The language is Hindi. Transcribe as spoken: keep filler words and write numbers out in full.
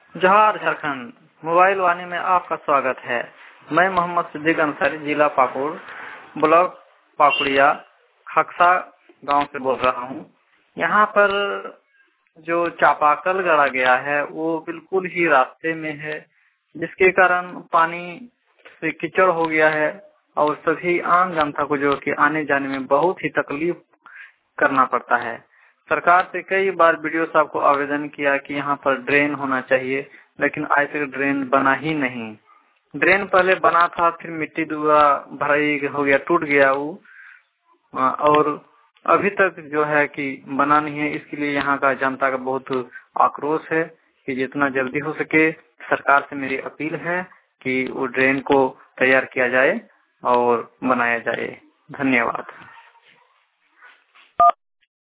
जोहार झारखंड, मोबाइल वाणी में आपका स्वागत है। मैं मोहम्मद सिद्दीक अंसारी, जिला पाकुड़, ब्लॉक पाकुड़िया, खक्सा गांव से बोल रहा हूं। यहाँ पर जो चापाकल गड़ा गया है वो बिल्कुल ही रास्ते में है, जिसके कारण पानी से कीचड़ हो गया है और सभी आम जनता को जो कि आने जाने में बहुत ही तकलीफ करना पड़ता है। सरकार से कई बार वीडियो साहब को आवेदन किया कि यहाँ पर ड्रेन होना चाहिए, लेकिन आज तक ड्रेन बना ही नहीं। ड्रेन पहले बना था, फिर मिट्टी दुआ भराई हो गया, टूट गया वो, और अभी तक जो है कि बना नहीं है। इसके लिए यहाँ का जनता का बहुत आक्रोश है कि जितना जल्दी हो सके सरकार से मेरी अपील है कि वो ड्रेन को तैयार किया जाए और बनाया जाए। धन्यवाद।